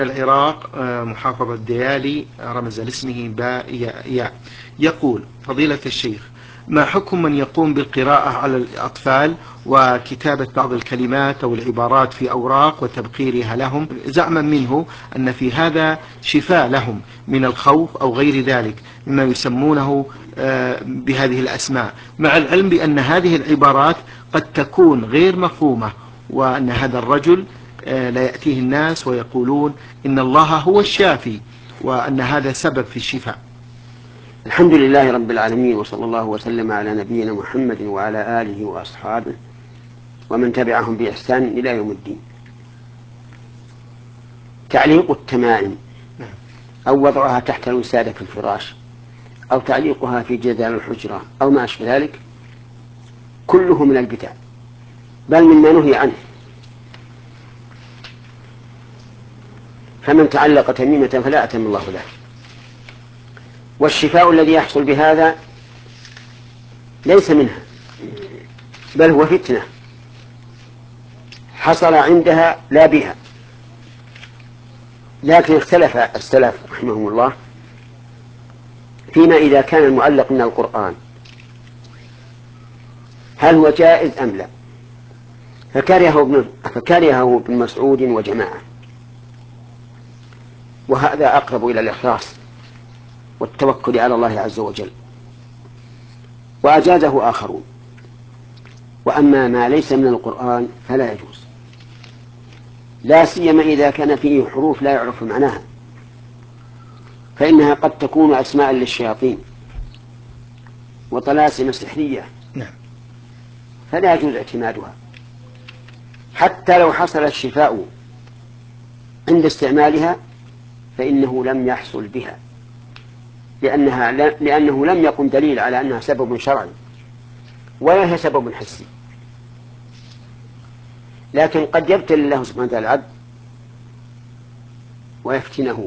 العراق محافظة ديالي رمز لاسمه باء ياء. يقول: فضيلة الشيخ، ما حكم من يقوم بالقراءة على الأطفال وكتابة بعض الكلمات أو العبارات في أوراق وتبقيرها لهم، زعما منه أن في هذا شفاء لهم من الخوف أو غير ذلك مما يسمونه بهذه الأسماء، مع العلم بأن هذه العبارات قد تكون غير مفهومة، وأن هذا الرجل لا يأتيه الناس ويقولون إن الله هو الشافي وأن هذا سبب في الشفاء؟ الحمد لله رب العالمين، وصلى الله وسلم على نبينا محمد وعلى آله وأصحابه ومن تبعهم بإحسان إلى يوم الدين. تعليق التمائم أو وضعها تحت الوسادة في الفراش أو تعليقها في جدار الحجرة أو ما أشبه ذلك كله من البدع، بل مما نهي عنه. فمن تعلق تميمة فلا أتم الله له. والشفاء الذي يحصل بهذا ليس منها، بل هو فتنة حصل عندها لا بها. لكن اختلف السلف رحمهم الله فيما إذا كان المعلق من القرآن هل هو جائز أم لا، فكرهه ابن مسعود وجماعة، وهذا أقرب إلى الإخلاص والتوكل على الله عز وجل، وأجازه آخرون. وأما ما ليس من القرآن فلا يجوز، لا سيما إذا كان فيه حروف لا يعرف معناها، فإنها قد تكون أسماء للشياطين وطلاسم سحرية، فلا يجوز اعتمادها حتى لو حصل الشفاء عند استعمالها، فإنه لم يحصل بها، لأنه لم يقم دليل على أنها سبب شرعي ولا هي سبب حسي. لكن قد يبتلي الله سبحانه وتعالى العبد ويفتنه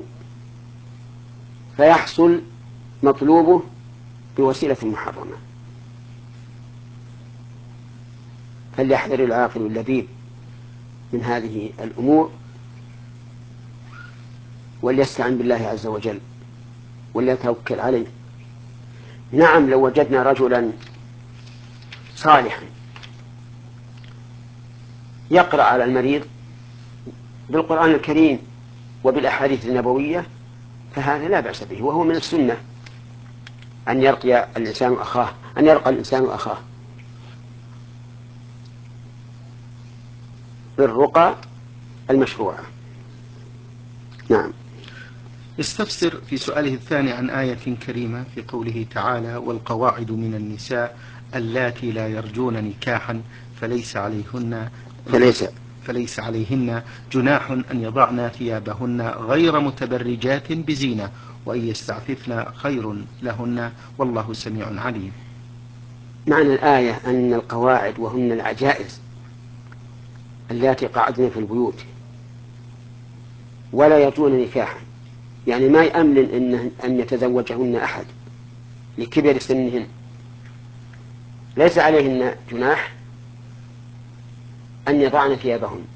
فيحصل مطلوبه بوسيلة محرمة. فليحذر العاقل اللبيب من هذه الأمور، وليستعن بالله عز وجل وليتوكل عليه. نعم، لو وجدنا رجلا صالحا يقرأ على المريض بالقرآن الكريم وبالأحاديث النبوية فهذا لا بأس به، وهو من السنة أن يرقى الإنسان أخاه بالرقى المشروعة. نعم. يستفسر في سؤاله الثاني عن آية كريمة في قوله تعالى: والقواعد من النساء اللاتي لا يرجون نكاحا فليس عليهن جناح أن يضعن ثيابهن غير متبرجات بزينة وأن يستعففن خير لهن والله سميع عليم. معنى الآية أن القواعد وهن العجائز اللاتي قعدن في البيوت ولا يرجون نكاحا، يعني ما يأمن أن يتزوجهن أحد لكبر سنهن، ليس عليهن جناح أن يضعن ثيابهن،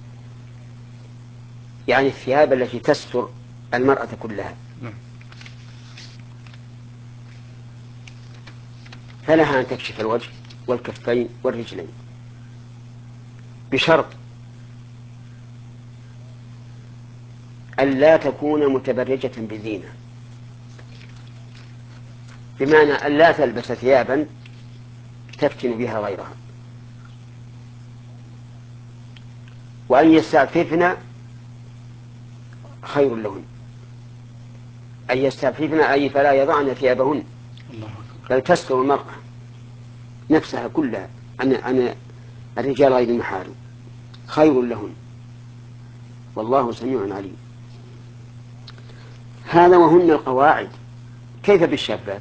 يعني الثياب التي تستر المرأة كلها، فلها أن تكشف الوجه والكفين والرجلين، بشرط ألا تكون متبرجة بزينة، بمعنى ألا تلبس ثيابا تفتن بها غيرها. وأن يستعففن خير لهن، أن يستعففن أي فلا يضعن ثيابهن، بل تستر المرأة نفسها كلها عن الرجال غير المحارم، خير لهن والله سميع عليم. هذا وهن القواعد. كيف بالشابات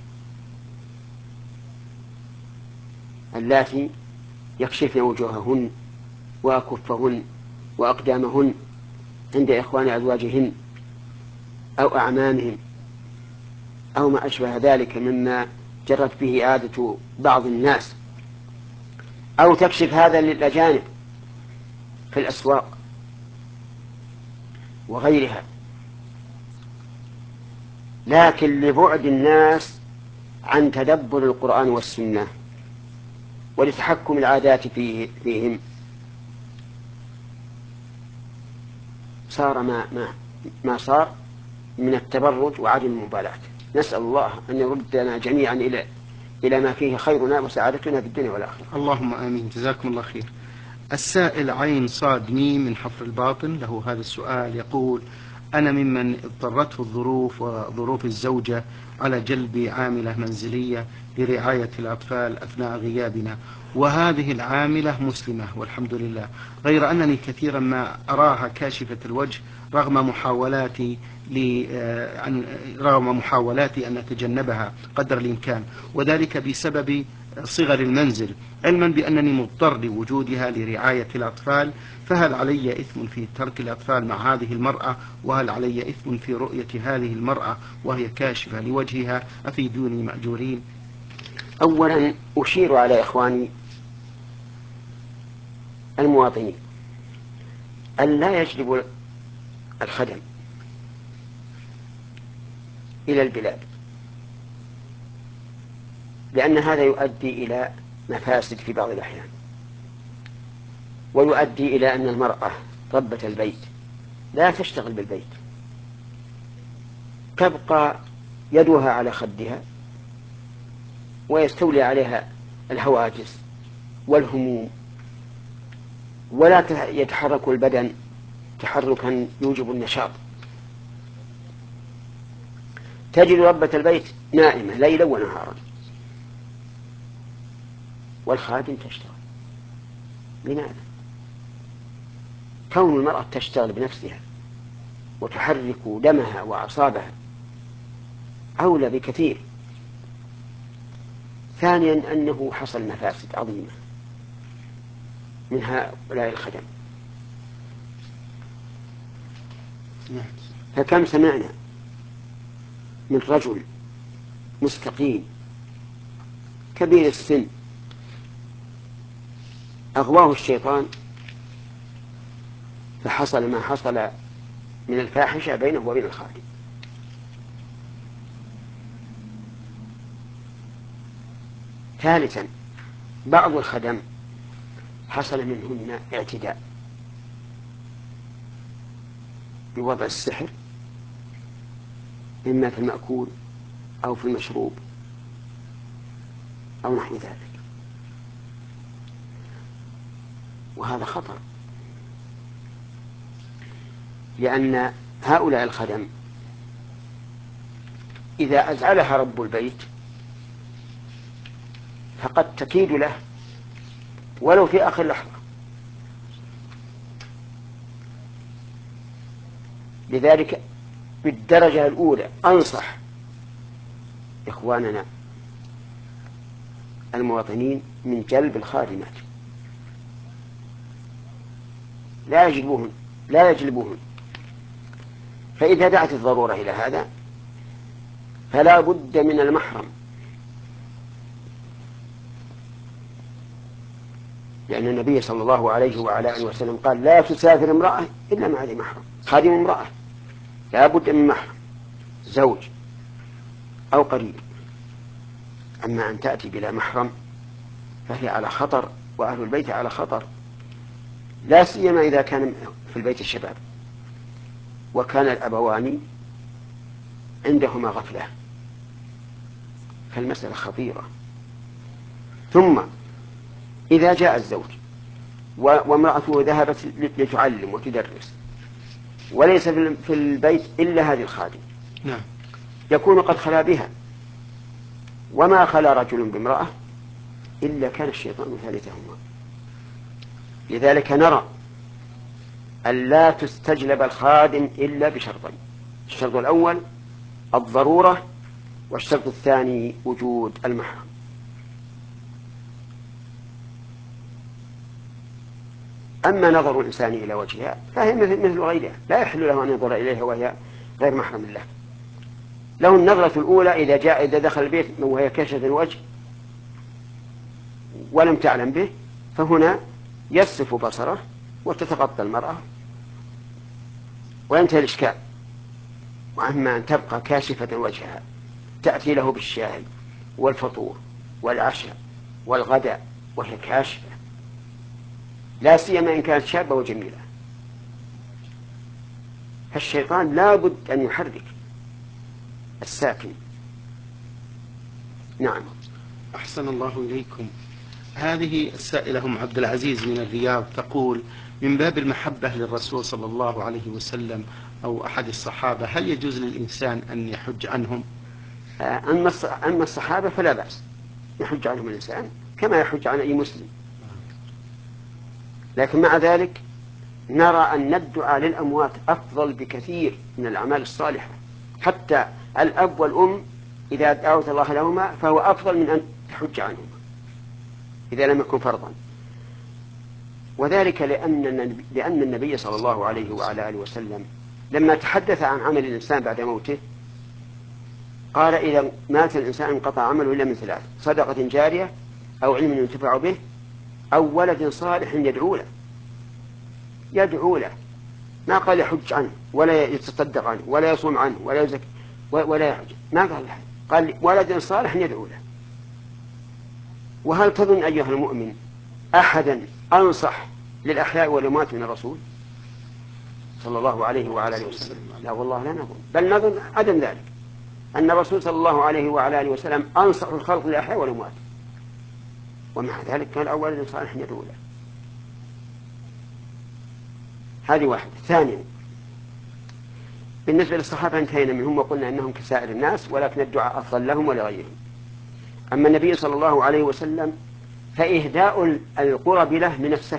اللاتي يكشفن وجوههن وأكفهن وأقدامهن عند إخوان أزواجهن أو أعمامهن أو ما أشبه ذلك مما جرت به عادة بعض الناس، أو تكشف هذا للأجانب في الأسواق، وغيرها، لكن لبعد الناس عن تدبر القرآن والسنة ولتحكم العادات فيهم صار ما صار من التبرج وعدم المبالاة. نسأل الله أن يردنا جميعا إلى ما فيه خيرنا وسعادتنا في الدنيا والآخرة. اللهم آمين. جزاكم الله خير. السائل عين صاد ميم من حفر الباطن له هذا السؤال، يقول: أنا ممن اضطرته الظروف وظروف الزوجة على جلب عاملة منزلية لرعاية الأطفال أثناء غيابنا، وهذه العاملة مسلمة والحمد لله، غير أنني كثيرا ما أراها كاشفة الوجه رغم محاولاتي أن أتجنبها قدر الإمكان، وذلك بسبب صغر المنزل، علما بأنني مضطر لوجودها لرعاية الأطفال، فهل علي إثم في ترك الأطفال مع هذه المرأة؟ وهل علي إثم في رؤية هذه المرأة وهي كاشفة لوجهها؟ أفيدوني مأجورين. أولا أشير على إخواني المواطنين أن لا يجلبوا الخدم إلى البلاد، لأن هذا يؤدي إلى مفاسد في بعض الأحيان، ويؤدي إلى أن المرأة ربة البيت لا تشتغل بالبيت، تبقى يدها على خدها ويستولي عليها الهواجس والهموم، ولا يتحرك البدن تحركا يوجب النشاط. تجد ربة البيت نائمة ليلا ونهارا، والخادم تشتغل. لماذا؟ كون المرأة تشتغل بنفسها وتحرك دمها وأعصابها أولى بكثير. ثانيا أنه حصل مفاسد عظيمة من هؤلاء الخدم، فكم سمعنا من رجل مستقيم كبير السن أغواه الشيطان فحصل ما حصل من الفاحشة بينه وبين الخادم. ثالثا بعض الخدم حصل منهن اعتداء بوضع السحر، إما في المأكول أو في المشروب أو نحو ذلك، وهذا خطر، لأن هؤلاء الخدم إذا أزعلها رب البيت فقد تكيد له ولو في آخر لحظة. لذلك بالدرجة الأولى أنصح إخواننا المواطنين من جلب الخادمات، لا يجلبوهن، فإذا دعت الضرورة إلى هذا فلا بد من المحرم، لأن النبي صلى الله عليه وعلى آله وسلم قال: لا تسافر امرأة إلا مع ذي محرم. خادم امرأة لا بد من محرم، زوج أو قريب. أما أن تأتي بلا محرم فهي على خطر، وأهل البيت على خطر، لا سيما إذا كان في البيت الشباب وكان الأبوان عندهما غفلة، فالمسألة خطيرة. ثم إذا جاء الزوج وامرأته ذهبت لتعلم وتدرس وليس في البيت إلا هذه الخادم، يكون قد خلا بها، وما خلا رجل بامرأة إلا كان الشيطان ثالثهما. لذلك نرى أن لا تستجلب الخادم إلا بشرطين: الشرط الأول الضرورة، والشرط الثاني وجود المحرم. أما نظر الإنسان إلى وجهها فهي مثل غيرها، لا يحل له أن ينظر إليها وهي غير محرم له. له النظرة الأولى إذا دخل البيت وهي كاشفة الوجه ولم تعلم به، فهنا يصف بصره وتتغطى المرأة وينتهي الإشكال. وأما أن تبقى كاشفة وجهها تأتي له بالشاي والفطور والعشاء والغداء وهي كاشفة، لا سيما إن كانت شابة وجميلة، فالشيطان لا بد أن يحرك الساكن. نعم. أحسن الله إليكم. هذه السائلة أم عبد العزيز من الرياض تقول: من باب المحبة للرسول صلى الله عليه وسلم أو أحد الصحابة، هل يجوز للإنسان أن يحج عنهم؟ أما الصحابة فلا بأس يحج عنهم الإنسان كما يحج عن أي مسلم، لكن مع ذلك نرى أن الدعاء للأموات أفضل بكثير من الأعمال الصالحة. حتى الأب والأم إذا دعوت الله لهما فهو أفضل من أن تحج عنهما إذا لم يكن فرضا. وذلك لأن النبي صلى الله عليه وعلى آله وسلم لما تحدث عن عمل الإنسان بعد موته قال: إذا مات الإنسان انقطع عمله إلا من ثلاث: صدقة جارية أو علم ينتفع به أو ولد صالح يدعو له. ما قال يحج عنه ولا يتصدق عنه ولا يصوم عنه ولا يزكي ولا يحج، ما قال ولد صالح يدعو له. وهل تظن أيها المؤمن أحدا أنصح للأحياء والأموات من الرسول صلى الله عليه وعلى آله وسلم؟ لا والله لا نظن، بل نظن عدم ذلك، أن الرسول صلى الله عليه وعلى آله وسلم أنصح الخلق للأحياء والأموات، ومع ذلك كان أول صالح يدعو له. هذه واحدة. ثانيا، بالنسبة للصحابة انتهينا منهم وقلنا أنهم كسائر الناس، ولكن الدعاء أفضل لهم ولغيرهم. أما النبي صلى الله عليه وسلم فإهداء القرب له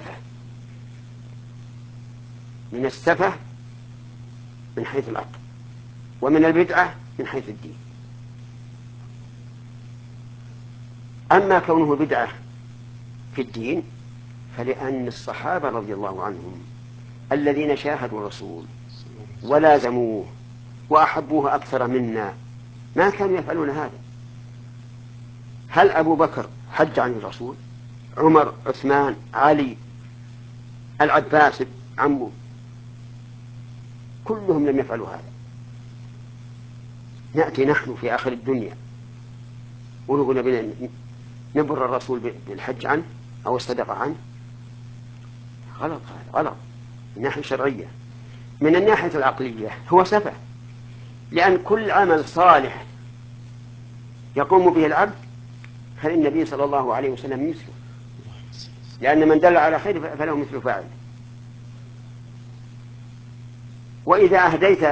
من السفة من حيث العقل، ومن البدعة من حيث الدين. أما كونه بدعة في الدين فلأن الصحابة رضي الله عنهم الذين شاهدوا الرسول ولازموه وأحبوه أكثر منا ما كانوا يفعلون هذا. هل أبو بكر حج عن الرسول؟ عمر، عثمان، علي، العباس عمه، كلهم لم يفعلوا هذا. نأتي نحن في آخر الدنيا ونقول نبر الرسول بالحج عنه أو الصدقة عنه؟ غلط، هذا غلط من الناحية الشرعية. من الناحية العقلية هو سفه، لأن كل عمل صالح يقوم به العبد فالنبي صلى الله عليه وسلم مثله، لأن من دل على خير فله مثل فاعل. وإذا أهديت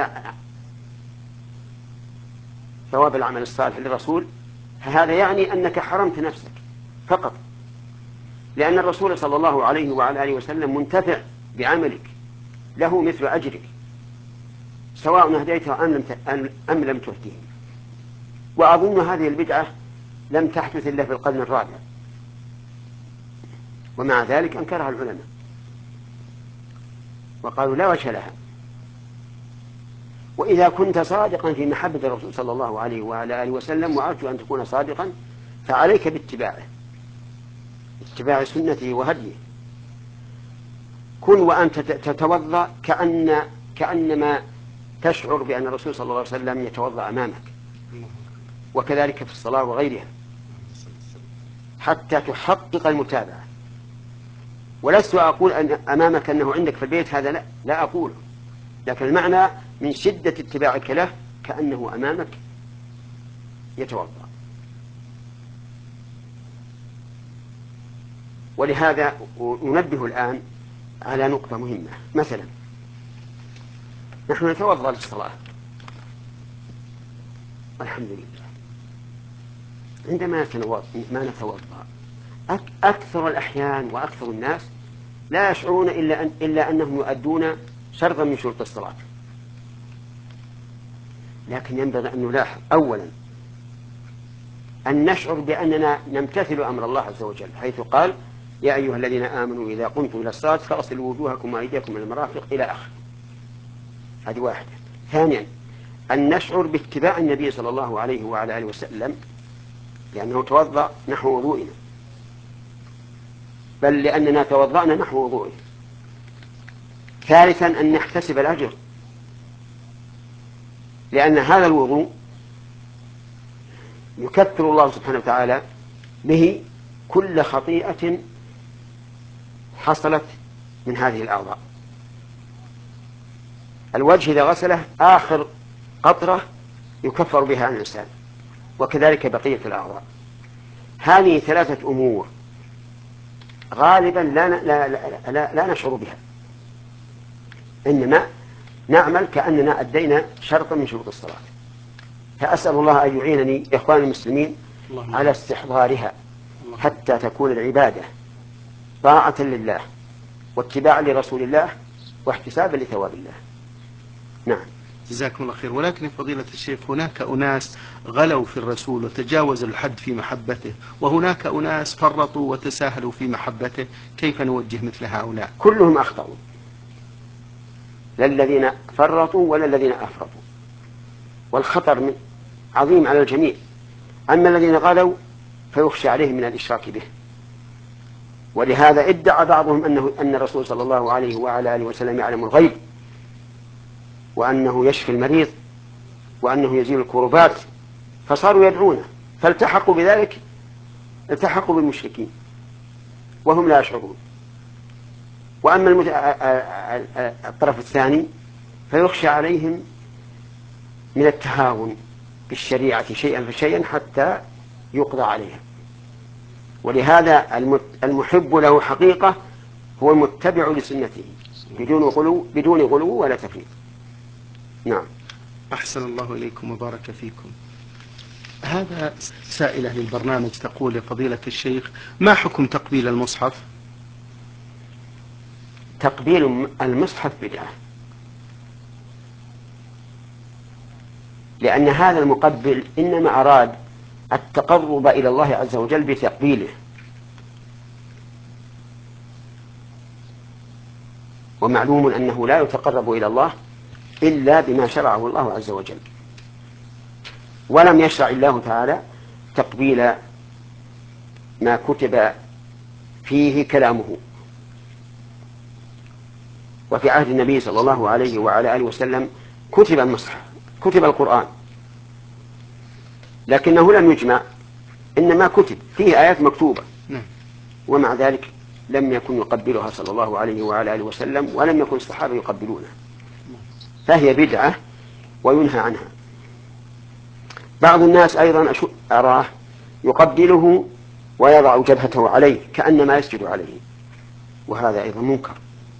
ثواب العمل الصالح للرسول فهذا يعني أنك حرمت نفسك فقط، لأن الرسول صلى الله عليه وعلى آله وسلم منتفع بعملك، له مثل أجرك سواء أهديته أم لم تهديه. وأظن هذه البدعة لم تحدث إلا في القرن الرابع، ومع ذلك أنكرها العلماء وقالوا لا وجه لها. وإذا كنت صادقا في محبة الرسول صلى الله عليه وعلى آله وسلم، وأرجو أن تكون صادقا، فعليك باتباعه، اتباع سنته وهديه. كن وأنت تتوضأ كأنما تشعر بأن الرسول صلى الله عليه وسلم يتوضأ أمامك، وكذلك في الصلاة وغيرها، حتى تحقق المتابعة. ولست أقول أن أمامك أنه عندك في البيت، هذا لا أقوله، لكن المعنى من شدة اتباعك له كأنه أمامك يتوضأ. ولهذا ننبه الآن على نقطة مهمة. مثلا نحن نتوضأ للصلاة والحمد لله، عندما ما نتوضأ أكثر الأحيان وأكثر الناس لا يشعرون إلا أنهم يؤدون شرطا من شروط الصلاة. لكن ينبغي أن نلاحظ أولا أن نشعر بأننا نمتثل أمر الله عز وجل، حيث قال: يا أيها الذين آمنوا إذا قمتم إلى الصلاة فاغسلوا وجوهكم وأيديكم إلى المرافق إلى آخره. هذه واحدة. ثانيا أن نشعر باتباع النبي صلى الله عليه وعلى آله وسلم، لأنه توضأ نحو وضوئنا، بل لأننا توضأنا نحو وضوئه. ثالثا أن نحتسب الأجر لأن هذا الوضوء يكفر الله سبحانه وتعالى به كل خطيئة حصلت من هذه الأعضاء. الوجه إذا غسله آخر قطرة يكفر بها عن الإنسان، وكذلك بقية الأعضاء. هذه ثلاثة أمور غالبا لا نشعر بها، إنما نعمل كأننا أدينا شرطا من شروط الصلاة. فأسأل الله أن يعينني إخواني المسلمين على استحضارها حتى تكون العبادة طاعة لله واتباعا لرسول الله واحتسابا لثواب الله. نعم. جزاكم الله خير. ولكن فضيلة الشيخ، هناك أناس غلوا في الرسول وتجاوزوا الحد في محبته، وهناك أناس فرطوا وتساهلوا في محبته، كيف نوجه مثل هؤلاء؟ كلهم أخطأوا، لا الذين فرطوا ولا الذين أفرطوا، والخطر عظيم على الجميع. أما الذين غلوا فيخشى عليهم من الإشراك به، ولهذا ادعى بعضهم أن الرسول صلى الله عليه وعلى آله وسلم يعلم الغيب، وأنه يشفي المريض، وأنه يزيل الكربات، فصاروا يدعونه، فالتحقوا بذلك، التحقوا بالمشركين وهم لا يشعرون. وأما الطرف الثاني فيخشى عليهم من التهاون بالشريعة شيئا فشيئا حتى يقضى عليها. ولهذا المحب له حقيقة هو المتبع لسنته بدون غلو ولا تفريط. نعم. أحسن الله إليكم وبارك فيكم. هذا سائلة للبرنامج تقول لفضيلة الشيخ: ما حكم تقبيل المصحف؟ تقبيل المصحف بدعة، لأن هذا المقبل إنما أراد التقرب إلى الله عز وجل بتقبيله، ومعلوم أنه لا يتقرب إلى الله إلا بما شرعه الله عز وجل. ولم يشرع الله تعالى تقبيل ما كتب فيه كلامه. وفي عهد النبي صلى الله عليه وعلى آله وسلم كتب المصحف، كتب القرآن، لكنه لم يجمع، إنما كتب فيه آيات مكتوبة، ومع ذلك لم يكن يقبلها صلى الله عليه وعلى آله وسلم، ولم يكن الصحابة يقبلونها، فهي بدعة وينهى عنها. بعض الناس أيضا أراه يقبله ويضع جبهته عليه كأنما يسجد عليه، وهذا أيضا منكر.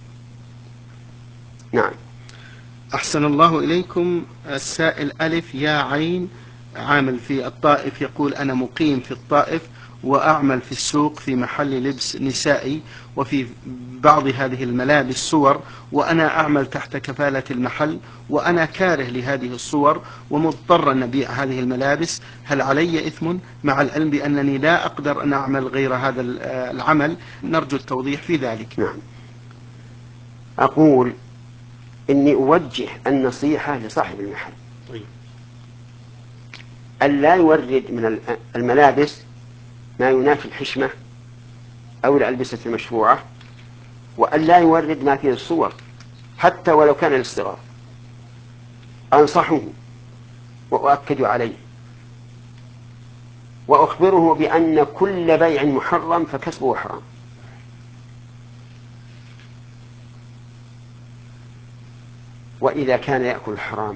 نعم. أحسن الله إليكم. السائل ألف يا عين عامل في الطائف يقول: أنا مقيم في الطائف وأعمل في السوق في محل لبس نسائي، وفي بعض هذه الملابس صور، وأنا أعمل تحت كفالة المحل، وأنا كاره لهذه الصور ومضطر أن أبيع هذه الملابس، هل علي إثم مع العلم بأنني لا أقدر أن أعمل غير هذا العمل؟ نرجو التوضيح في ذلك. نعم. أقول إني أوجه النصيحة لصاحب المحل أن لا يورد من الملابس ما ينافي الحشمة أو الألبسة المشروعة، وأن لا يورد ما فيه الصور حتى ولو كان للصغار. أنصحه وأؤكد عليه وأخبره بأن كل بيع محرم فكسبه حرام. وإذا كان يأكل الحرام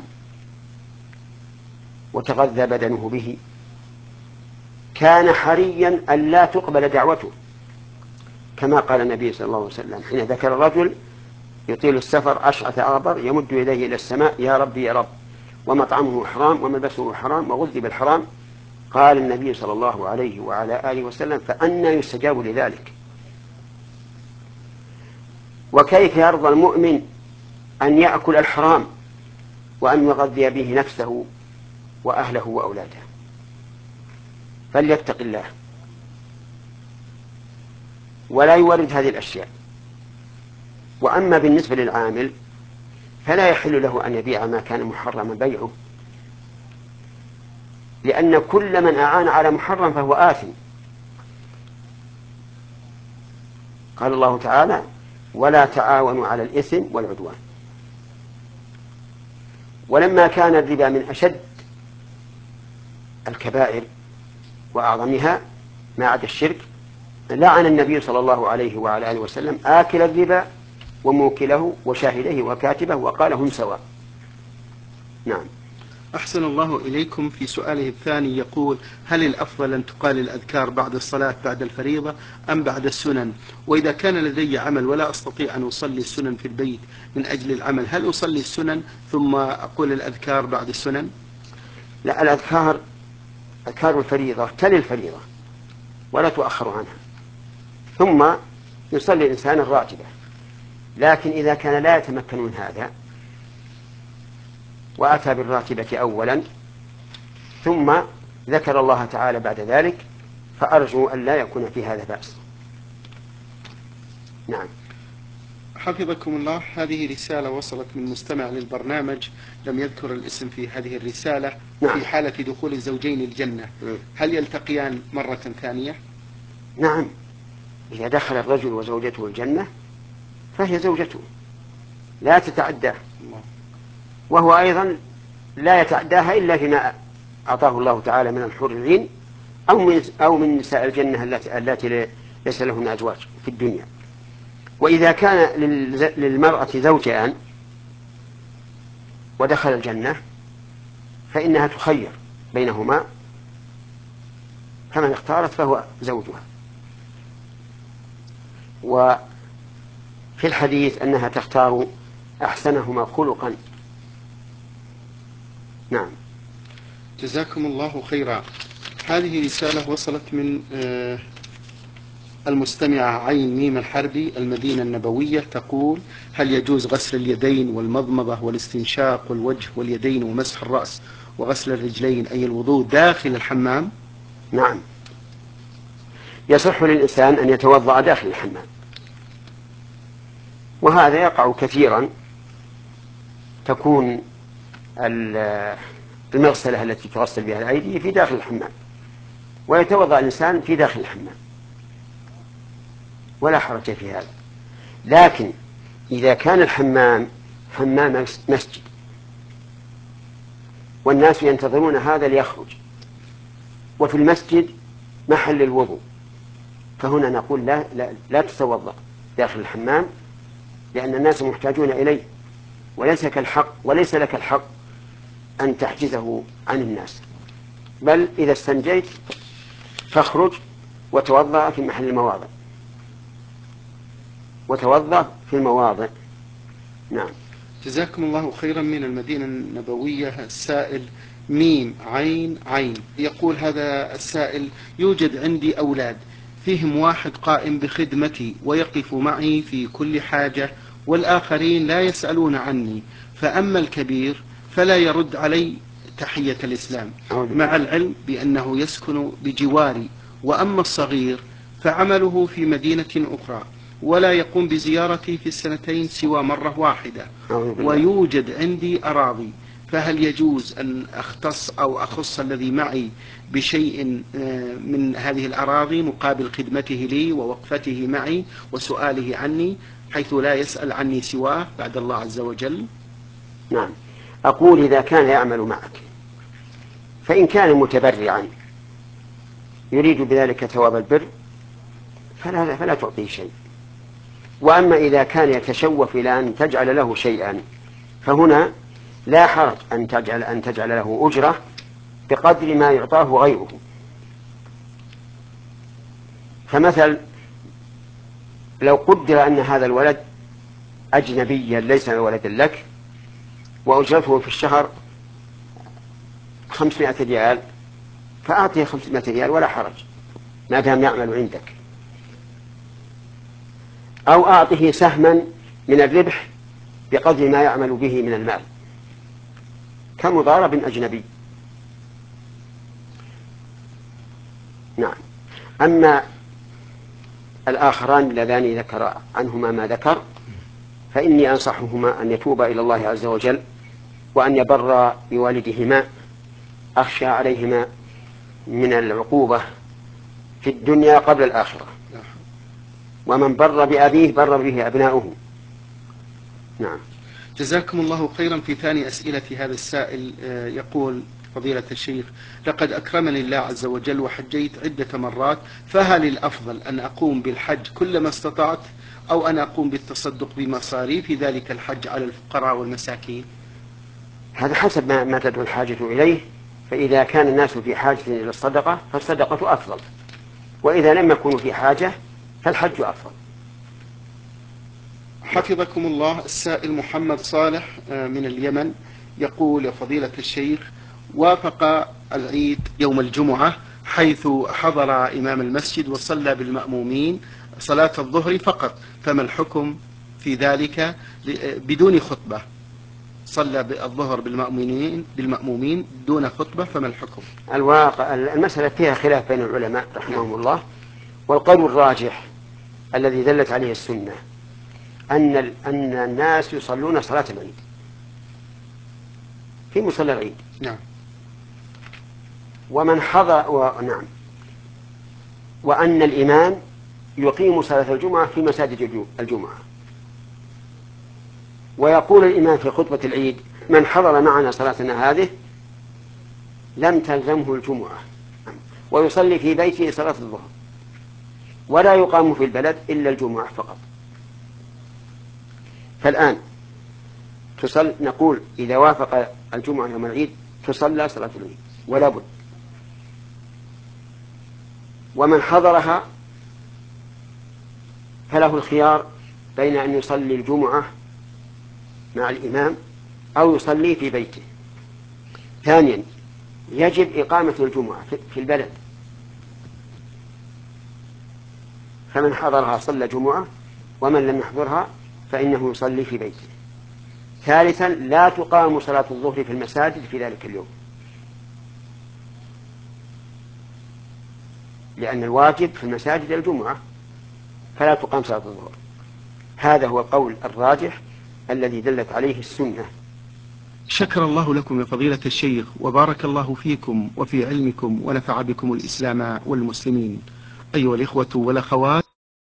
وتغذى بدنه به كان حريا أن لا تقبل دعوته، كما قال النبي صلى الله عليه وسلم حين ذكر الرجل يطيل السفر أشعث أغبر يمد يديه إلى السماء: يا ربي يا رب، ومطعمه حرام وملبسه حرام وغذي بالحرام. قال النبي صلى الله عليه وعلى آله وسلم: فأنى يستجاب لذلك؟ وكيف يرضى المؤمن أن يأكل الحرام وأن يغذي به نفسه وأهله وأولاده؟ فليتق الله ولا يورد هذه الأشياء. وأما بالنسبة للعامل فلا يحل له أن يبيع ما كان محرما بيعه، لأن كل من أعان على محرم فهو آثم. قال الله تعالى: ولا تعاونوا على الإثم والعدوان. ولما كان الربا من أشد الكبائر وأعظمها ما عدا الشرك، لعن النبي صلى الله عليه وعلى آله وسلم آكل الربا وموكله وشاهده وكاتبه وقال هم سواء. نعم. أحسن الله إليكم. في سؤاله الثاني يقول: هل الأفضل أن تقال الأذكار بعد الصلاة بعد الفريضة أم بعد السنن؟ وإذا كان لدي عمل ولا أستطيع أن أصلي السنن في البيت من أجل العمل، هل أصلي السنن ثم أقول الأذكار بعد السنن؟ لا، الأذكار أذكار الفريضة تلي الفريضة ولا تؤخر عنها، ثم يصلي الإنسان الراتبة. لكن إذا كان لا يتمكن من هذا وأتى بالراتبة أولا ثم ذكر الله تعالى بعد ذلك، فأرجو أن لا يكون في هذا بأس. نعم. حفظكم الله. هذه رسالة وصلت من مستمع للبرنامج، لم يذكر الاسم في هذه الرسالة. نعم. في حالة دخول الزوجين الجنة هل يلتقيان مرة ثانية؟ نعم، إذا دخل الرجل وزوجته الجنة فهي زوجته لا تتعداه، وهو أيضا لا يتعداها إلا فيما أعطاه الله تعالى من الحور العين أو من نساء الجنة التي ليس لهن أزواج في الدنيا. وإذا كان للمرأة زوجان ودخل الجنة فإنها تخير بينهما، فمن اختارت فهو زوجها. وفي الحديث أنها تختار أحسنهما خلقا. نعم. جزاكم الله خيرا. هذه رسالة وصلت من المستمعة عين ميم الحربي، المدينة النبوية، تقول: هل يجوز غسل اليدين والمضمضة والاستنشاق والوجه واليدين ومسح الرأس وغسل الرجلين أي الوضوء داخل الحمام؟ نعم، يصح للإنسان أن يتوضأ داخل الحمام، وهذا يقع كثيرا. تكون المغسلة التي تغسل بها الأيدي في داخل الحمام، ويتوضأ الإنسان في داخل الحمام ولا حرج في هذا. لكن إذا كان الحمام حمام مسجد والناس ينتظرون هذا ليخرج، وفي المسجد محل الوضوء، فهنا نقول لا تتوضأ داخل الحمام، لأن الناس محتاجون إليه، وليس لك الحق أن تحجزه عن الناس، بل إذا استنجيت فاخرج وتوضأ في محل المواضع، وتوضأ في المواضع. نعم. جزاكم الله خيرا. من المدينة النبوية السائل ميم عين عين يقول: هذا السائل: يوجد عندي أولاد فيهم واحد قائم بخدمتي ويقف معي في كل حاجة، والآخرين لا يسألون عني، فأما الكبير فلا يرد علي تحية الإسلام مع العلم بأنه يسكن بجواري، وأما الصغير فعمله في مدينة أخرى ولا يقوم بزيارتي في السنتين سوى مرة واحدة، ويوجد عندي أراضي، فهل يجوز أن أخص الذي معي بشيء من هذه الأراضي مقابل خدمته لي ووقفته معي وسؤاله عني، حيث لا يسأل عني سواه بعد الله عز وجل؟ نعم. أقول إذا كان يعمل معك، فإن كان متبرعا يريد بذلك ثواب البر فلا تعطيه شيء. وأما إذا كان يتشوف إلى أن تجعل له شيئا، فهنا لا حرج أن تجعل له أجرة بقدر ما يعطاه غيره. فمثل لو قدر أن هذا الولد أجنبيا ليس ولدا لك، وأجرته في الشهر 500 ريال، فأعطيه 500 ريال ولا حرج ما دام يعمل عندك. أو أعطه سهما من الربح بقدر ما يعمل به من المال كمضارب أجنبي. نعم. أما الآخران اللذان ذكر عنهما ما ذكر، فإني أنصحهما أن يتوبا إلى الله عز وجل وأن يبرا بوالدهما، أخشى عليهما من العقوبة في الدنيا قبل الآخرة، ومن بر بأبيه بر به أبناؤه. نعم. جزاكم الله خيرا. في ثاني أسئلة هذا السائل يقول فضيلة الشيخ: لقد أكرمني الله عز وجل وحجيت عدة مرات، فهل الأفضل أن أقوم بالحج كلما استطعت أو أن أقوم بالتصدق بمصاريف ذلك الحج على الفقراء والمساكين؟ هذا حسب ما تدعو الحاجة إليه. فإذا كان الناس في حاجة إلى الصدقة فالصدقة أفضل، وإذا لم يكونوا في حاجة فالحج أفضل. حفظكم الله. السائل محمد صالح من اليمن يقول: يا فضيلة الشيخ، وافق العيد يوم الجمعة حيث حضر إمام المسجد وصلى بالمأمومين صلاة الظهر فقط، فما الحكم في ذلك بدون خطبة؟ صلى الظهر بالمأمومين دون خطبة، فما الحكم؟ الواقع المسألة فيها خلاف بين العلماء رحمهم الله، والقول الراجح الذي دلت عليه السنة أن الناس يصلون صلاة العيد في مصلى العيد. نعم. ومن حضر نعم. وأن الإمام يقيم صلاة الجمعة في مساجد الجمعة، ويقول الإمام في خطبة العيد: من حضر معنا صلاتنا هذه لم تلزمه الجمعة، ويصلي في بيته صلاة الظهر، ولا يقام في البلد إلا الجمعة فقط. فالآن نقول إذا وافق الجمعة يوم العيد تصلى صلاة العيد ولا بد. ومن حضرها فله الخيار بين أن يصلي الجمعة مع الإمام أو يصلي في بيته. ثانيا، يجب إقامة الجمعة في البلد، فمن حضرها صلى جمعة، ومن لم يحضرها فإنه يصلي في بيته. ثالثا، لا تقام صلاة الظهر في المساجد في ذلك اليوم، لأن الواجب في المساجد الجمعة، فلا تقام صلاة الظهر. هذا هو القول الراجح الذي دلت عليه السنة. شكر الله لكم يا فضيلة الشيخ، وبارك الله فيكم وفي علمكم، ونفع بكم الإسلام والمسلمين. أيها الإخوة والأخوات،